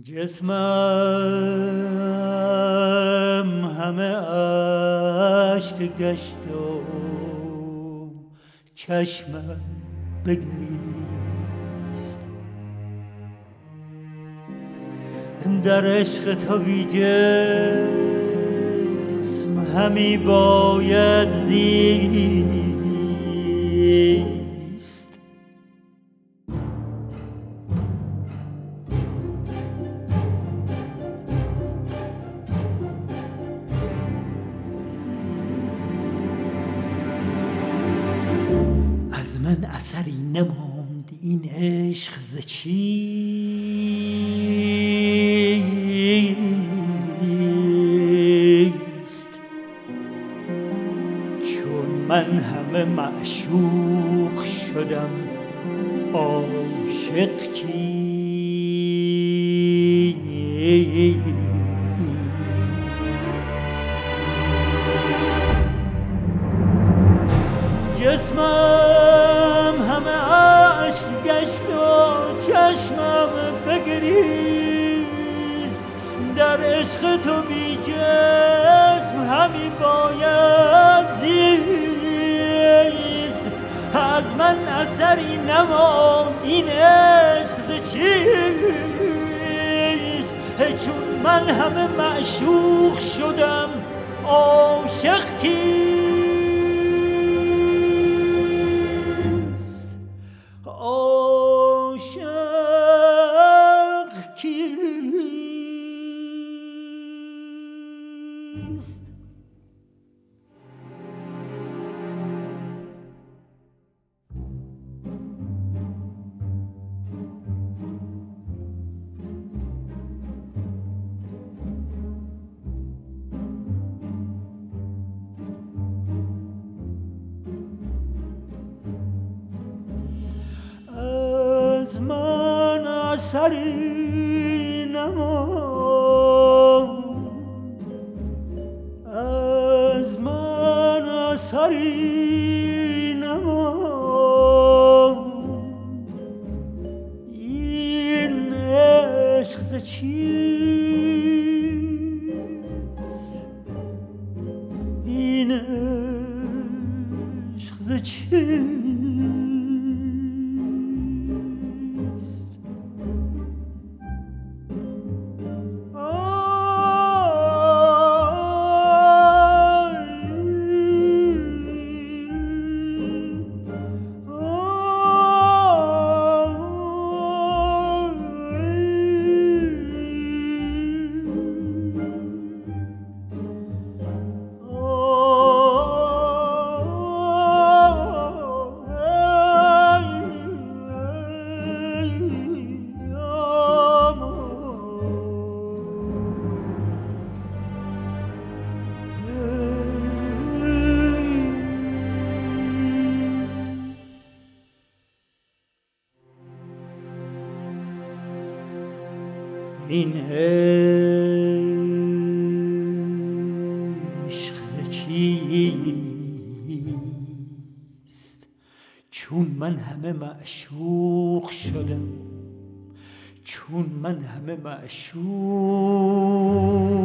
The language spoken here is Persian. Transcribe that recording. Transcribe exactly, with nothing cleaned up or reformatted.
جسمم همه اشک گشت و چشمم بگریست. در عشق تو بی جسم همی باید زیست. از من اثری نماند این عشق ز چیست. چون من همه معشوق شدم عاشق کیست. جسمم همه عشق گشت و چشمم بگریست. در عشق تو بی جسم همی باید زیست. از من اثری نماند این عشق ز چیست. چون من همه معشوق شدم عاشق کیست. از من اثری نماند، از من اثری نماند این عشق ز چیست. این عشق ز چیست. این عشق ز چیست. چون من همه معشوق شدم، چون من همه معشوق